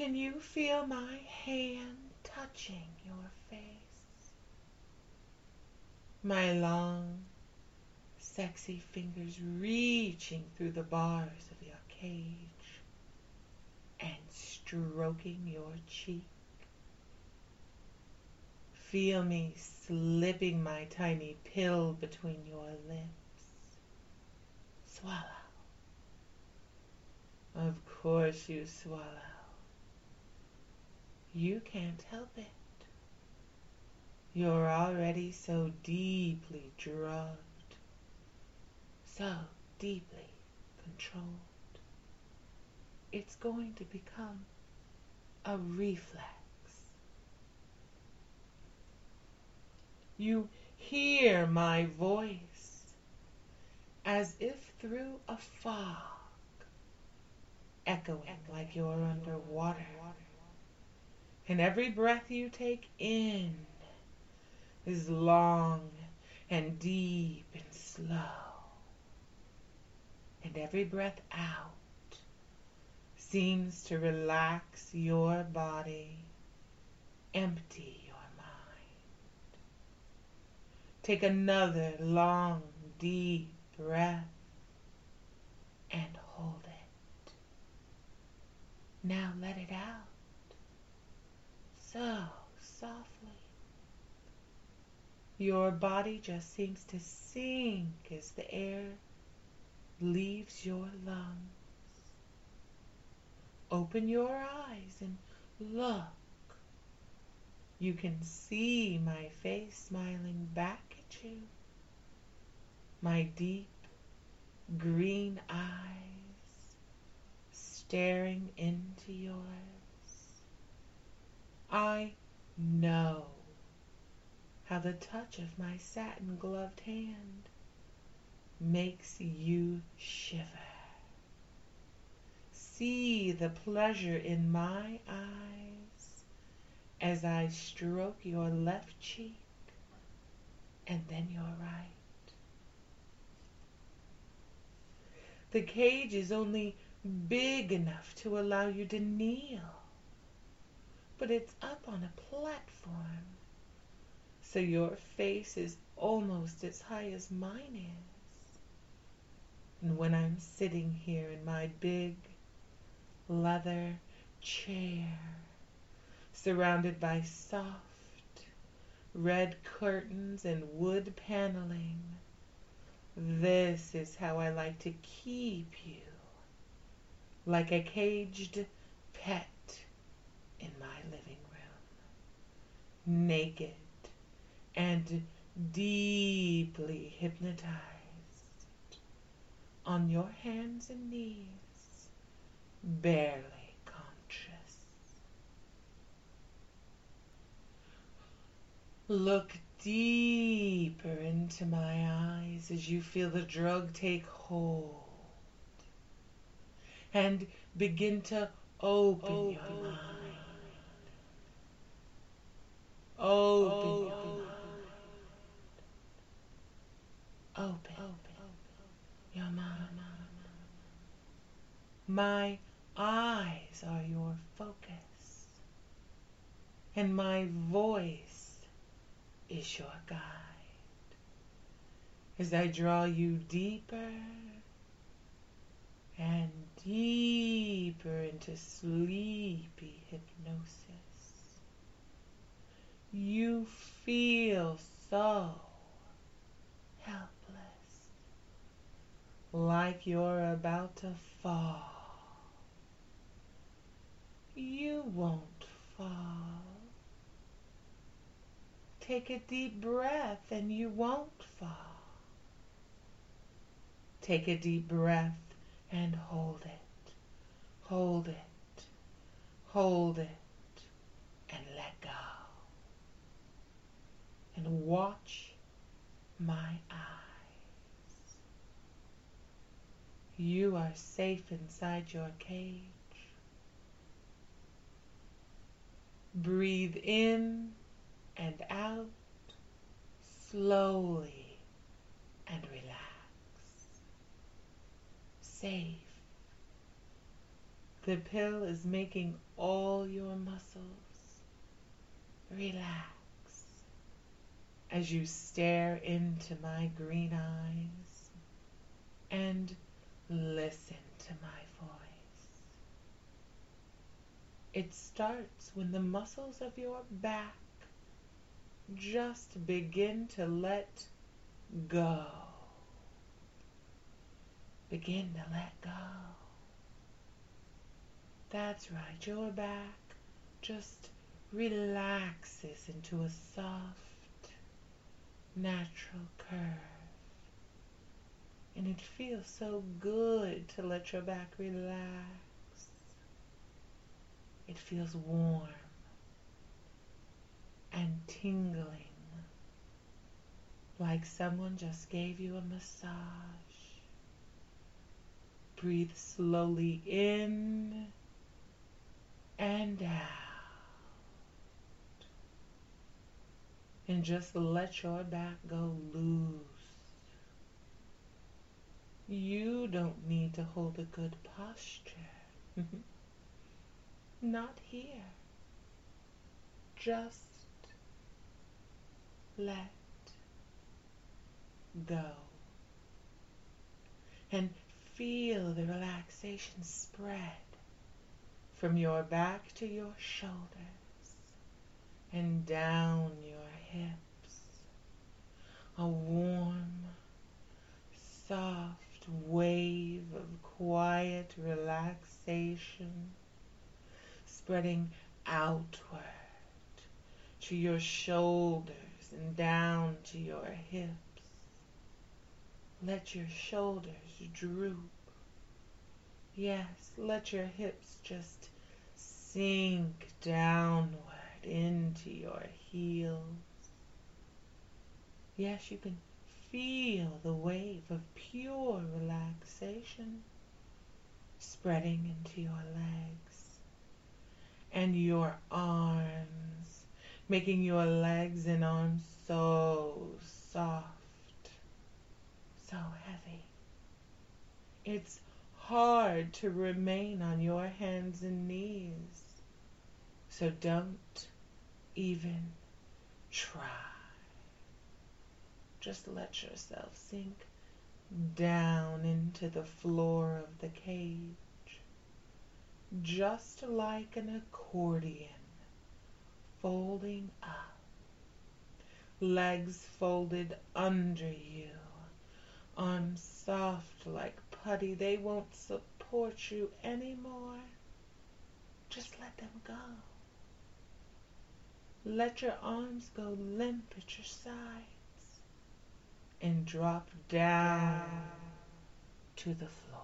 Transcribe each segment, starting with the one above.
Can you feel my hand touching your face? My long, sexy fingers reaching through the bars of your cage and stroking your cheek. Feel me slipping my tiny pill between your lips. Swallow. Of course you swallow. You can't help it. You're already so deeply drugged, so deeply controlled. It's going to become a reflex. You hear my voice as if through a fog, echoing like you're underwater. And every breath you take in is long and deep and slow. And every breath out seems to relax your body, empty your mind. Take another long, deep breath and hold it. Now let it out. So softly. Your body just seems to sink as the air leaves your lungs. Open your eyes and look. You can see my face smiling back at you. My deep green eyes staring into yours. I know how the touch of my satin-gloved hand makes you shiver. See the pleasure in my eyes as I stroke your left cheek and then your right. The cage is only big enough to allow you to kneel, but it's up on a platform, so your face is almost as high as mine is. And when I'm sitting here in my big leather chair, surrounded by soft red curtains and wood paneling, this is how I like to keep you, like a caged pet in my living room, naked and deeply hypnotized on your hands and knees, barely conscious. Look deeper into my eyes as you feel the drug take hold and begin to open your mind. Open your mind. Open your mind. My eyes are your focus, and my voice is your guide. As I draw you deeper and deeper into sleepy hypnosis, you feel so helpless, like you're about to fall. You won't fall. Take a deep breath and you won't fall. Take a deep breath and hold it. Hold it. Hold it. And let go. And watch my eyes. You are safe inside your cage. Breathe in and out slowly and relax. Safe, The pill is making all your muscles relax as you stare into my green eyes and listen to my voice. It starts when the muscles of your back just begin to let go. Begin to let go. That's right, your back just relaxes into a soft, natural curve. And it feels so good to let your back relax. It feels warm and tingling, like someone just gave you a massage. Breathe slowly in and out. And just let your back go loose. You don't need to hold a good posture. Not here. Just let go. And feel the relaxation spread from your back to your shoulders and down your hips. A warm, soft wave of quiet relaxation spreading outward to your shoulders and down to your hips. Let your shoulders droop. Yes, let your hips just sink downward into your heels. Yes, you can feel the wave of pure relaxation spreading into your legs and your arms, making your legs and arms so soft, so heavy. It's hard to remain on your hands and knees, so don't even try. Just let yourself sink down into the floor of the cage, just like an accordion, folding up, legs folded under you, arms soft like putty. They won't support you anymore. Just let them go. Let your arms go limp at your sides and drop down to the floor.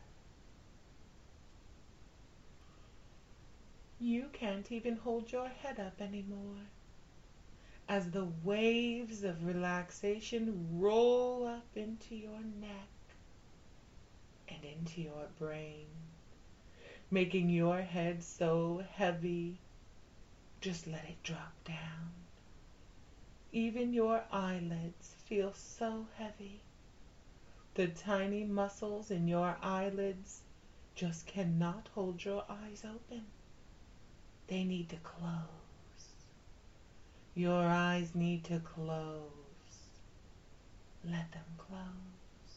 You can't even hold your head up anymore as the waves of relaxation roll up into your neck and into your brain, making your head so heavy. Just let it drop down. Even your eyelids feel so heavy. The tiny muscles in your eyelids just cannot hold your eyes open. They need to close. Your eyes need to close. Let them close.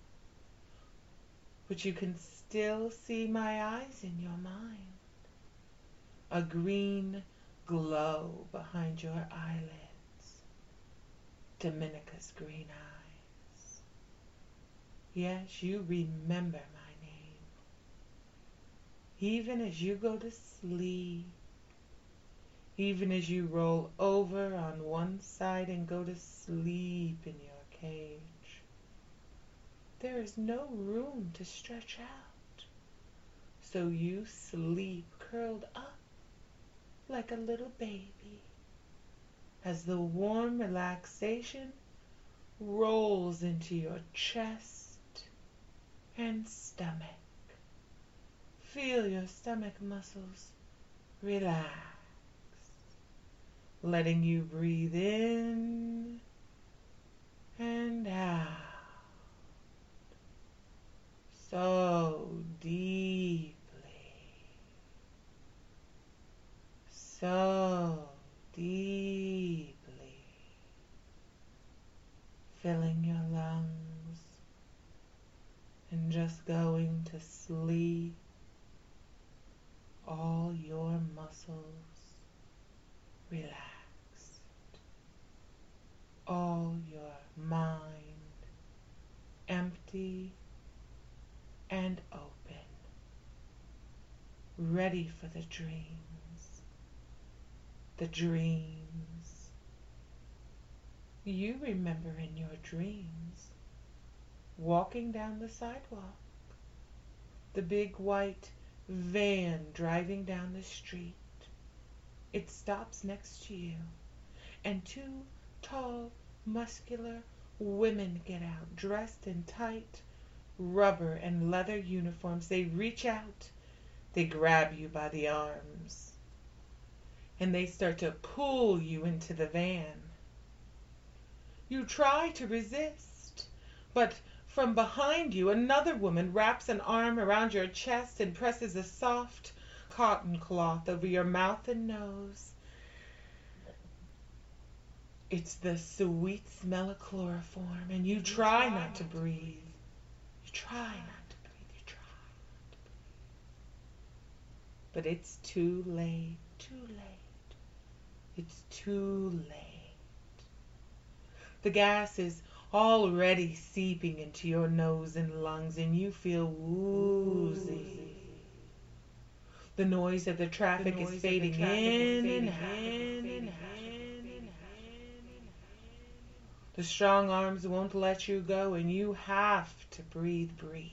But you can still see my eyes in your mind. A green glow behind your eyelids. Dominica's green eyes. Yes, you remember my name. Even as you go to sleep, even as you roll over on one side and go to sleep in your cage, there is no room to stretch out. So you sleep curled up like a little baby as the warm relaxation rolls into your chest and stomach. Feel your stomach muscles relax, letting you breathe in and out so deeply. ready for the dreams. The dreams. You remember in your dreams walking down the sidewalk, the big white van driving down the street. It stops next to you, and two tall, muscular women get out, dressed in tight rubber and leather uniforms. They reach out, they grab you by the arms, and they start to pull you into the van. You try to resist, but from behind you, another woman wraps an arm around your chest and presses a soft cotton cloth over your mouth and nose. It's the sweet smell of chloroform, and you try not to breathe. You try not to breathe. You try not to breathe. But it's too late. Too late. It's too late. The gas is already seeping into your nose and lungs, and you feel woozy. The noise of the traffic is fading in and out. The strong arms won't let you go, and you have to breathe.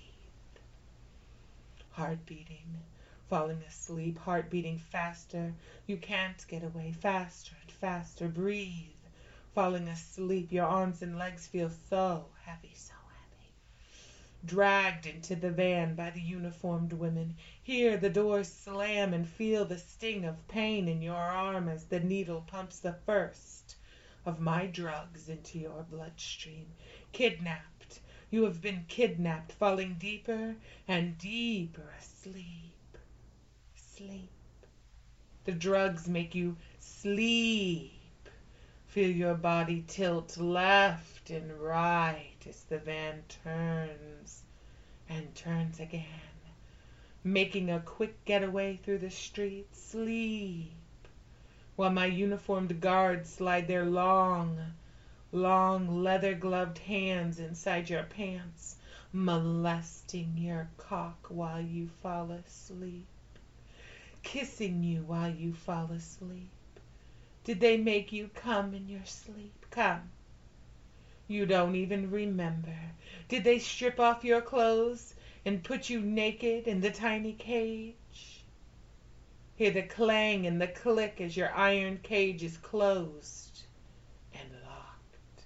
Heart beating, falling asleep, heart beating faster. You can't get away. Faster and faster. Breathe. Falling asleep, your arms and legs feel so heavy, so heavy. Dragged into the van by the uniformed women. Hear the doors slam and feel the sting of pain in your arm as the needle pumps the first of my drugs into your bloodstream. Kidnapped. You have been kidnapped, falling deeper and deeper asleep. Sleep. The drugs make you sleep. Feel your body tilt left and right as the van turns and turns again, making a quick getaway through the streets. Sleep, while my uniformed guards slide their long leather-gloved hands inside your pants, molesting your cock while you fall asleep, kissing you while you fall asleep. Did they make you come in your sleep? Come. You don't even remember. Did they strip off your clothes and put you naked in the tiny cage? Hear the clang and the click as your iron cage is closed and locked.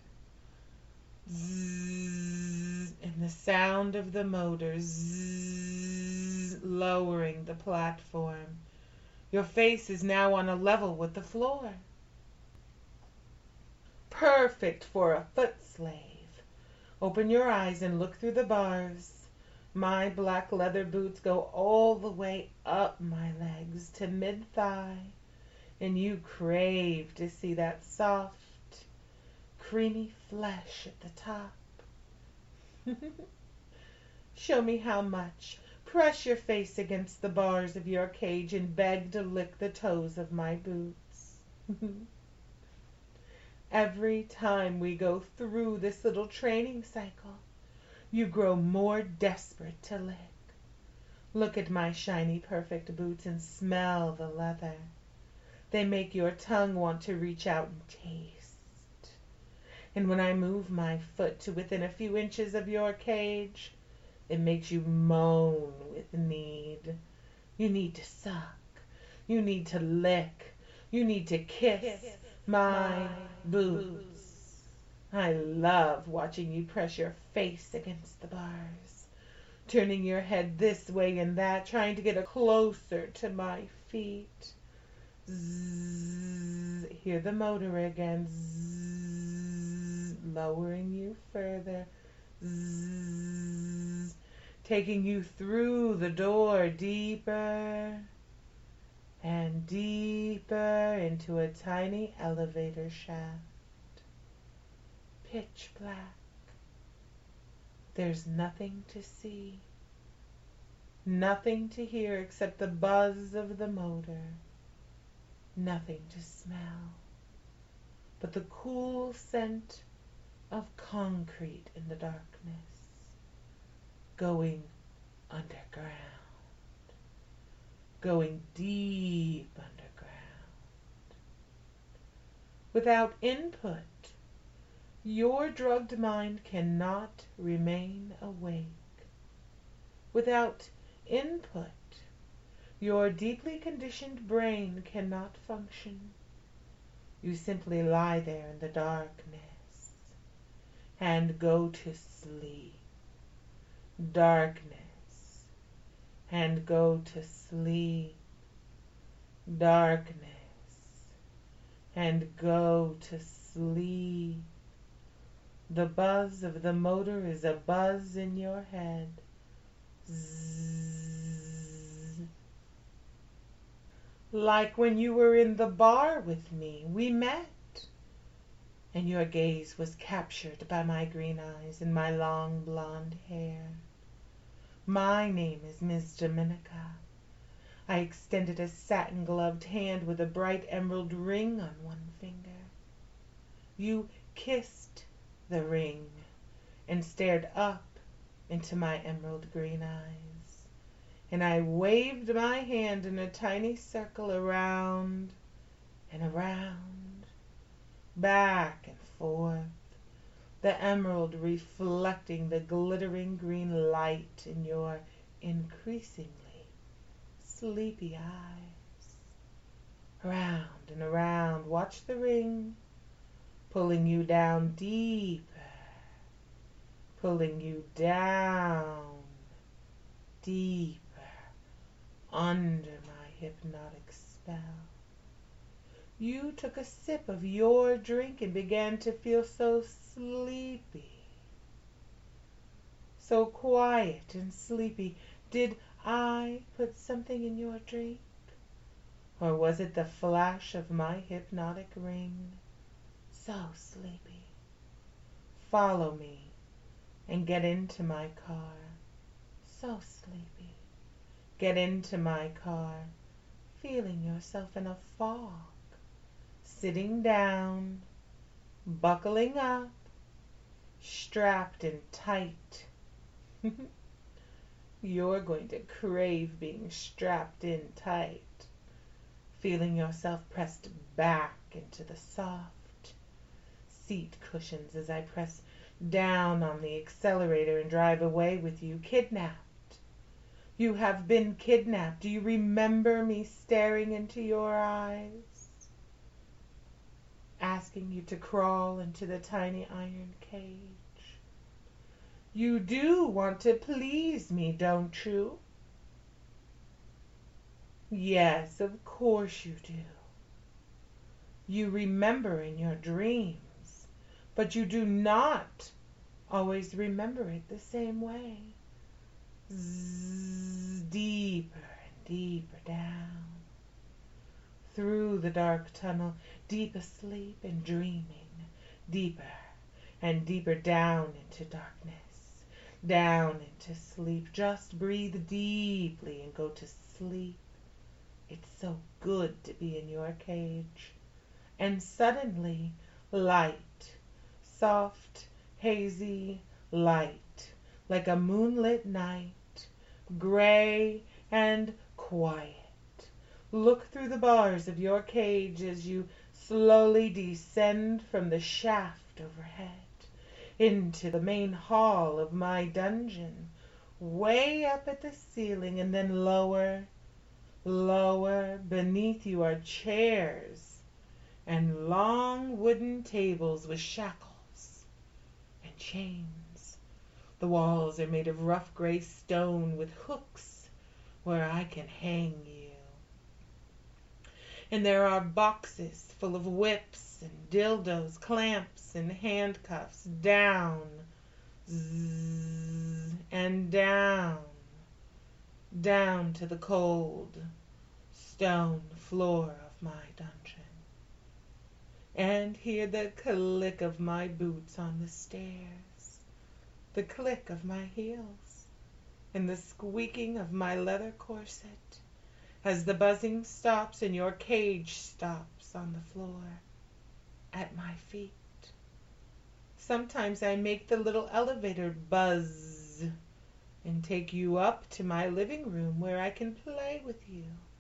Zzz, and the sound of the motor zzz, lowering the platform. Your face is now on a level with the floor. Perfect for a foot slave. Open your eyes and look through the bars. My black leather boots go all the way up my legs to mid-thigh, and you crave to see that soft, creamy flesh at the top. Show me how much. Press your face against the bars of your cage and beg to lick the toes of my boots. Every time we go through this little training cycle, you grow more desperate to lick. Look at my shiny, perfect boots and smell the leather. They make your tongue want to reach out and taste. And when I move my foot to within a few inches of your cage, it makes you moan with need. You need to suck. You need to lick. You need to kiss my boots. I love watching you press your face against the bars, turning your head this way and that, trying to get closer to my feet. Zzz, hear the motor again, zzz, lowering you further, zzz, taking you through the door deeper and deeper into a tiny elevator shaft. Pitch black. There's nothing to see, nothing to hear except the buzz of the motor, nothing to smell but the cool scent of concrete in the darkness, going underground. going deep underground. Without input, your drugged mind cannot remain awake. Without input, your deeply conditioned brain cannot function. You simply lie there in the darkness and go to sleep. Darkness and go to sleep. Darkness and go to sleep. The buzz of the motor is a buzz in your head. Zzz. Like when you were in the bar with me, we met, and your gaze was captured by my green eyes and my long blonde hair. My name is Miss Dominica. I extended a satin-gloved hand with a bright emerald ring on one finger. You kissed the ring and stared up into my emerald green eyes, and I waved my hand in a tiny circle around and around, back and forth, the emerald reflecting the glittering green light in your increasingly sleepy eyes. Around and around, watch the ring, pulling you down deeper, pulling you down deeper under my hypnotic spell. You took a sip of your drink and began to feel so sleepy, so quiet and sleepy. Did I put something in your drink? Or was it the flash of my hypnotic ring? So sleepy. Follow me and get into my car. So sleepy. Get into my car, feeling yourself in a fog, sitting down, buckling up, strapped in tight. You're going to crave being strapped in tight, feeling yourself pressed back into the soft seat cushions as I press down on the accelerator and drive away with you, kidnapped. You have been kidnapped. Do you remember me staring into your eyes, asking you to crawl into the tiny iron cage? You do want to please me, don't you? Yes, of course you do. You remember in your dreams, but you do not always remember it the same way. Zzz, deeper and deeper down, through the dark tunnel, deep asleep and dreaming, deeper and deeper down into darkness, down into sleep. Just breathe deeply and go to sleep. It's so good to be in your cage. And suddenly, light, soft, hazy light, like a moonlit night, gray and quiet. Look through the bars of your cage as you slowly descend from the shaft overhead into the main hall of my dungeon, way up at the ceiling, and then lower, lower. Beneath you are chairs and long wooden tables with shackles and chains. The walls are made of rough gray stone with hooks where I can hang you. And there are boxes full of whips and dildos, clamps and handcuffs, down, zzz, and down, down to the cold stone floor of my dungeon. And hear the click of my boots on the stairs, the click of my heels, and the squeaking of my leather corset as the buzzing stops and your cage stops on the floor at my feet. Sometimes I make the little elevator buzz and take you up to my living room where I can play with you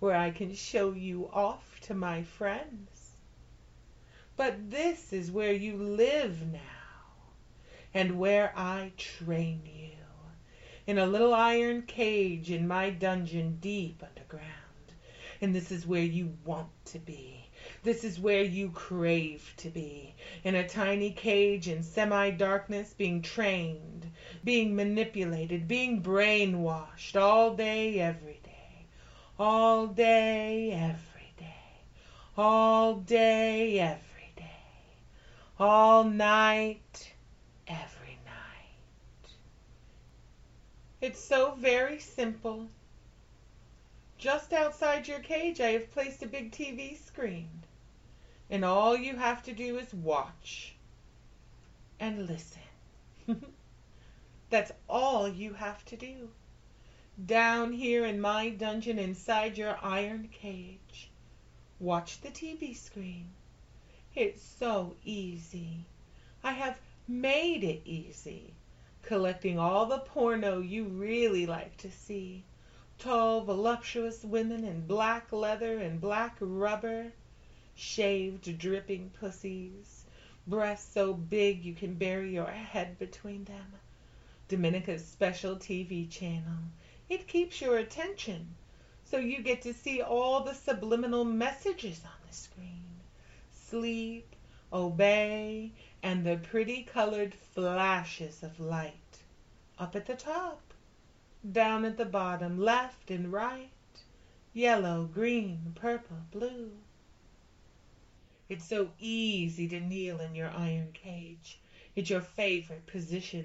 where I can show you off to my friends. But this is where you live now, and where I train you, in a little iron cage in my dungeon deep underground. And this is where you want to be. This is where you crave to be, in a tiny cage in semi-darkness, being trained, being manipulated, being brainwashed all day, every day, all day, every day, all day, every day, all night, every night. It's so very simple. Just outside your cage, I have placed a big TV screen. And all you have to do is watch and listen. That's all you have to do. Down here in my dungeon inside your iron cage, watch the TV screen. It's so easy. I have made it easy, collecting all the porno you really like to see. Tall, voluptuous women in black leather and black rubber, shaved, dripping pussies, breasts so big you can bury your head between them. Dominica's special TV channel. It keeps your attention, so you get to see all the subliminal messages on the screen. Sleep, obey, and the pretty colored flashes of light. Up at the top, down at the bottom, left and right, yellow, green, purple, blue. It's so easy to kneel in your iron cage. It's your favorite position.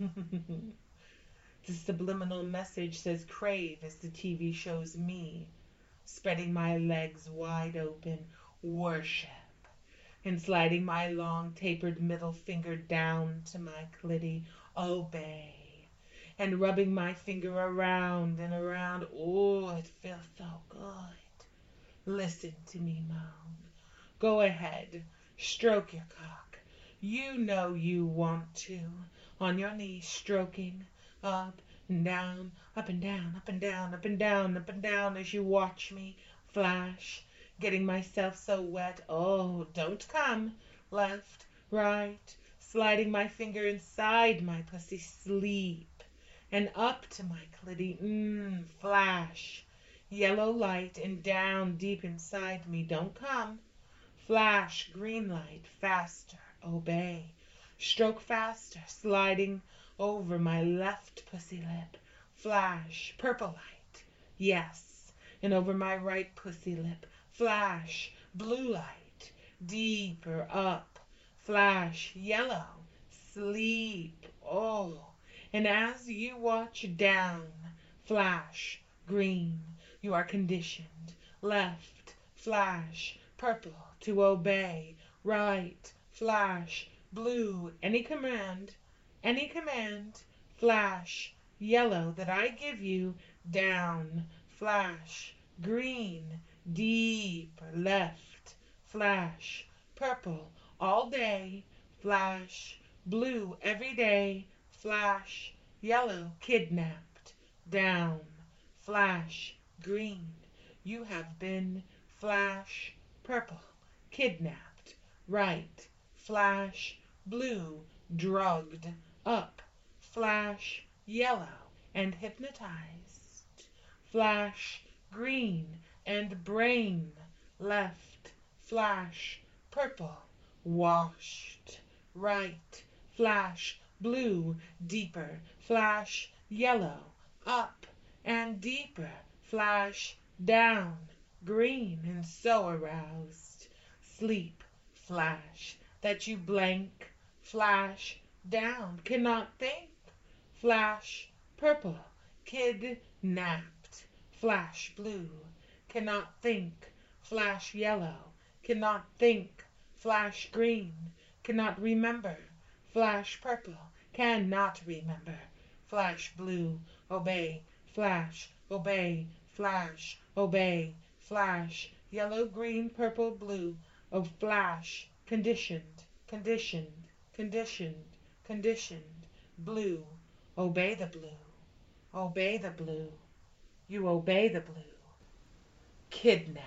The subliminal message says crave as the TV shows me, spreading my legs wide open, worship, and sliding my long tapered middle finger down to my clitty, obey, and rubbing my finger around and around. Oh, it feels so good. Listen to me moan. Go ahead, stroke your cock. You know you want to. On your knees, stroking, up and down, up and down, up and down, up and down, up and down as you watch me flash, getting myself so wet. Oh, don't come. Left, right, sliding my finger inside my pussy, sleep, and up to my clitty, flash, yellow light, and down deep inside me. Don't come. Flash, green light, faster, obey. Stroke faster, sliding over my left pussy lip. Flash, purple light, yes, and over my right pussy lip. Flash, blue light, deeper up. Flash, yellow, sleep, oh. And as you watch down, flash, green, you are conditioned. Left, flash, purple, to obey. Right, flash, blue, any command, flash, yellow that I give you, down, flash, green, deep, left, flash, purple, all day, flash, blue, every day, flash, yellow, kidnapped, down, flash, green, you have been, flash, purple, kidnapped, right, flash, blue, drugged, up, flash, yellow, and hypnotized, flash, green, and brain, left, flash, purple, washed, right, flash, blue, deeper, flash, yellow, up, and deeper, flash, down, green, and so aroused, sleep, flash, that you blank, flash, down, cannot think, flash, purple, kidnapped, flash, blue, cannot think, flash, yellow, cannot think, flash, green, cannot remember, flash, purple, cannot remember, flash, blue, obey, flash, obey, flash, obey, flash, yellow, green, purple, blue, of flash, conditioned, conditioned, conditioned, conditioned, blue, obey the blue, obey the blue, you obey the blue. kidnapped.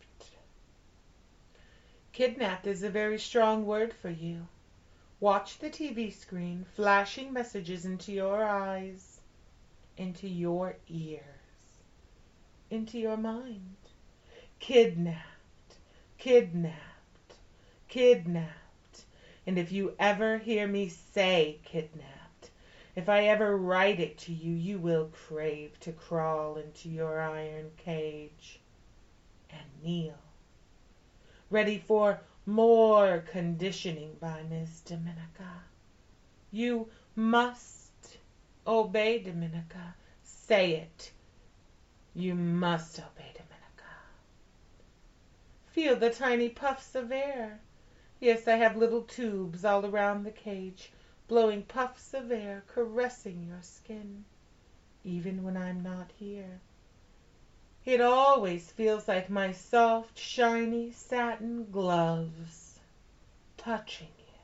Kidnapped is a very strong word for you. Watch the TV screen flashing messages into your eyes, into your ears, into your mind. Kidnapped, kidnapped, kidnapped. And if you ever hear me say kidnapped, if I ever write it to you, you will crave to crawl into your iron cage and kneel, ready for more conditioning by Miss Dominica. You must obey Dominica. Say it. You must obey Dominica. Feel the tiny puffs of air. Yes, I have little tubes all around the cage, blowing puffs of air, caressing your skin, even when I'm not here. It always feels like my soft, shiny satin gloves touching you,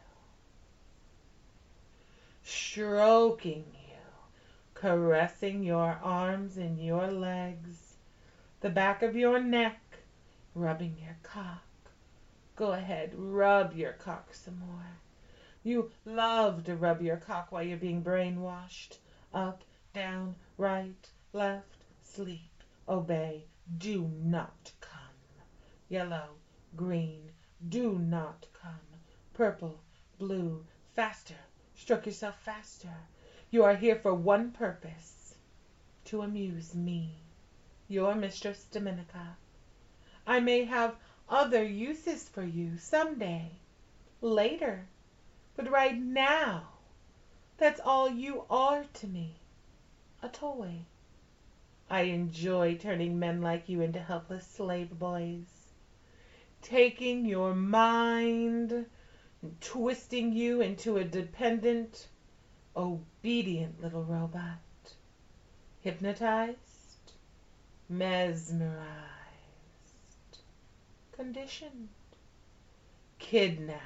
stroking you, caressing your arms and your legs, the back of your neck, rubbing your cock. Go ahead, rub your cock some more. You love to rub your cock while you're being brainwashed. Up, down, right, left, sleep, obey, do not come. Yellow, green, do not come. Purple, blue, faster, stroke yourself faster. You are here for one purpose, to amuse me, your Mistress Dominica. I may have other uses for you someday, later, but right now, that's all you are to me, a toy. I enjoy turning men like you into helpless slave boys, taking your mind and twisting you into a dependent, obedient little robot, hypnotized, mesmerized, conditioned, kidnapped.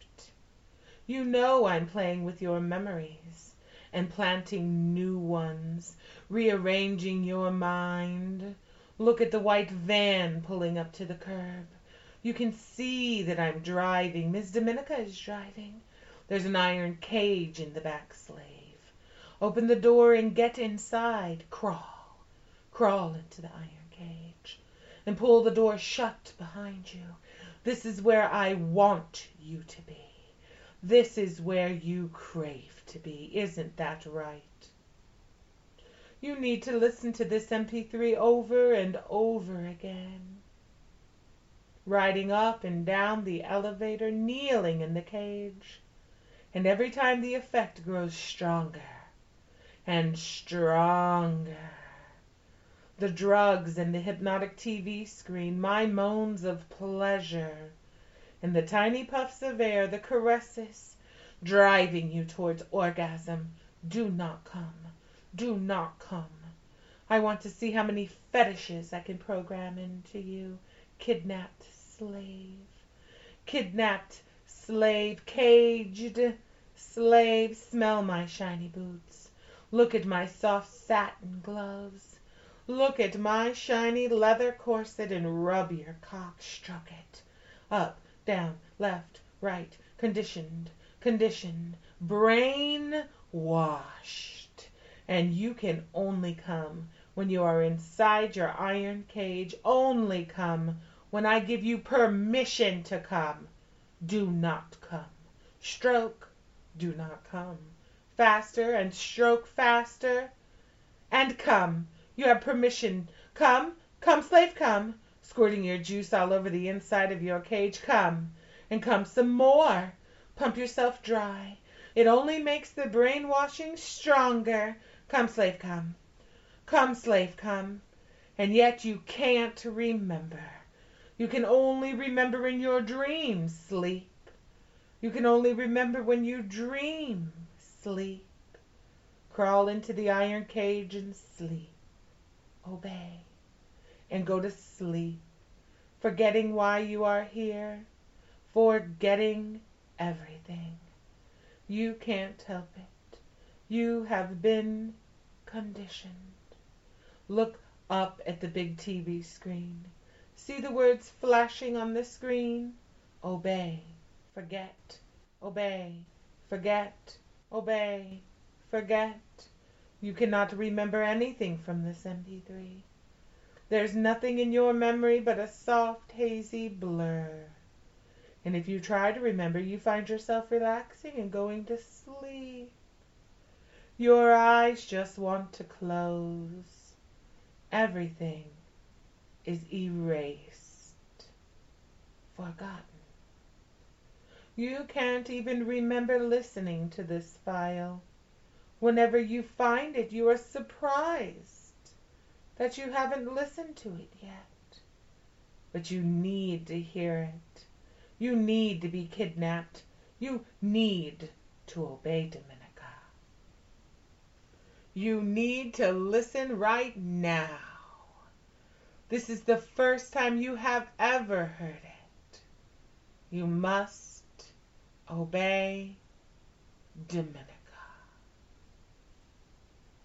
You know I'm playing with your memories and planting new ones, rearranging your mind. Look at the white van pulling up to the curb. You can see that I'm driving. Miss Dominica is driving. There's an iron cage in the back, slave. Open the door and get inside. Crawl. Crawl into the iron cage and pull the door shut behind you. This is where I want you to be. This is where you crave to be. Isn't that right? You need to listen to this MP3 over and over again. Riding up and down the elevator, kneeling in the cage. And every time the effect grows stronger and stronger. The drugs and the hypnotic TV screen, my moans of pleasure, and the tiny puffs of air, the caresses, driving you towards orgasm. Do not come. Do not come. I want to see how many fetishes I can program into you, kidnapped slave. Kidnapped slave, caged slave. Smell my shiny boots. Look at my soft satin gloves. Look at my shiny leather corset and rub your cock. Stroke it. Up, down, left, right, conditioned, conditioned, brain washed. And you can only come when you are inside your iron cage. Only come when I give you permission to come. Do not come. Stroke, do not come. Faster and stroke faster. And come. You have permission. Come, come, slave, come. Squirting your juice all over the inside of your cage. Come, and come some more. Pump yourself dry. It only makes the brainwashing stronger. Come, slave, come. Come, slave, come. And yet you can't remember. You can only remember in your dreams, sleep. You can only remember when you dream, sleep. Crawl into the iron cage and sleep. Obey. And go to sleep, forgetting why you are here, forgetting everything. You can't help it. You have been conditioned. Look up at the big TV screen. See the words flashing on the screen? Obey, forget, obey, forget, obey, forget. You cannot remember anything from this MP3. There's nothing in your memory but a soft, hazy blur. And if you try to remember, you find yourself relaxing and going to sleep. Your eyes just want to close. Everything is erased, forgotten. You can't even remember listening to this file. Whenever you find it, you are surprised that you haven't listened to it yet. But you need to hear it. You need to be kidnapped. You need to obey Dominica. You need to listen right now. This is the first time you have ever heard it. You must obey Dominica.